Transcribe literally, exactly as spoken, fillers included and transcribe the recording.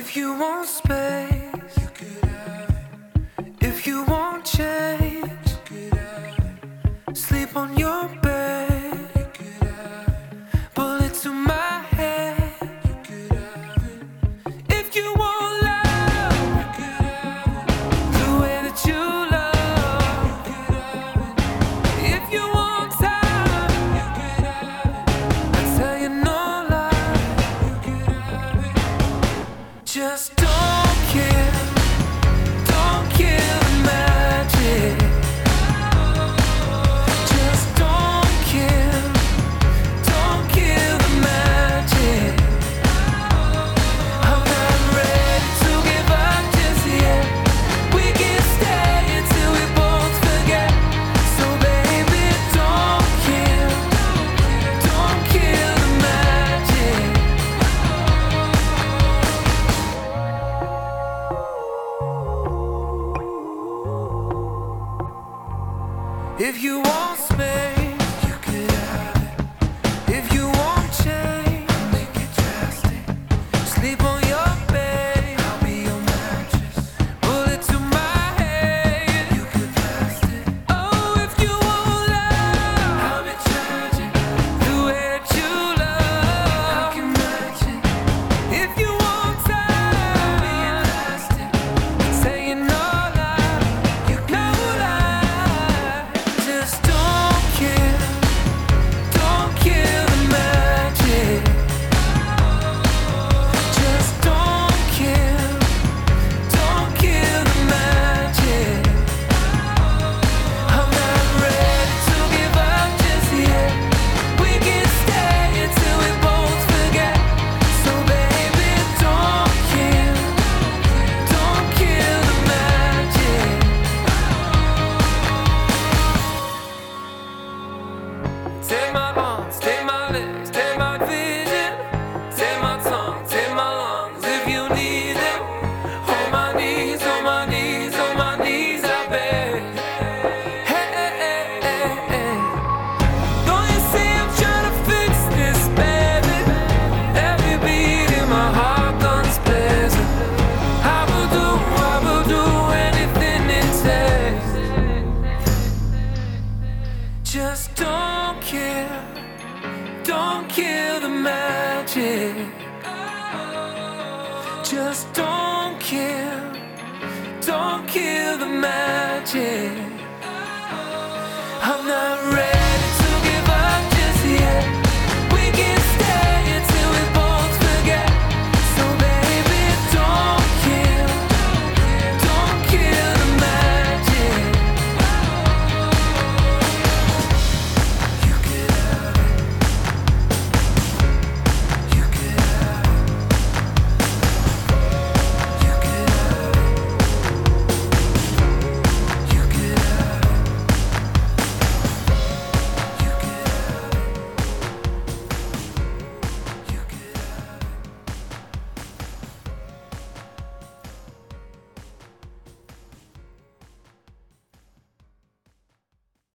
If you want space, you could have it. If you want change, you could have it. Sleep on your bed, you could have it. Bullet to my head, you could have it. If you want love, you could have it. The way that you love, you could have it. If you want time, you could have it. I tell you no lie, you could have it. Just don't kill, don't kill the magic. Just don't kill, don't kill the magic. I'm not ready to give up just yet. We can stay until we both forget. So baby, don't kill, don't kill the magic. If you want space, you could have it. If you want change, I'll make it drastic. Sleep on your bed, I'll be your mattress. Bullet to my head, you could blast it. Oh, if you want love, I'll be tragic. The way that you love, I can match it. If you want time, I'll be elastic. Saying no lie, you no lie. Just don't kill, don't kill the magic. Just don't kill, don't kill the magic. I'm not ready to give up just yet. We can stay until we both forget. So baby, don't kill, don't kill the magic. Take my arms, take my legs, take my vision, take my tongue, take my lungs if you need them. On my knees, on my knees, on my knees, I beg. Hey, hey, hey, hey, hey. Don't you see I'm trying to fix this, baby? Every beat in my heart guns blazing. I will do, I will do anything it takes. Just don't kill, don't kill the magic. Just don't kill, don't kill the magic. I'm not ready.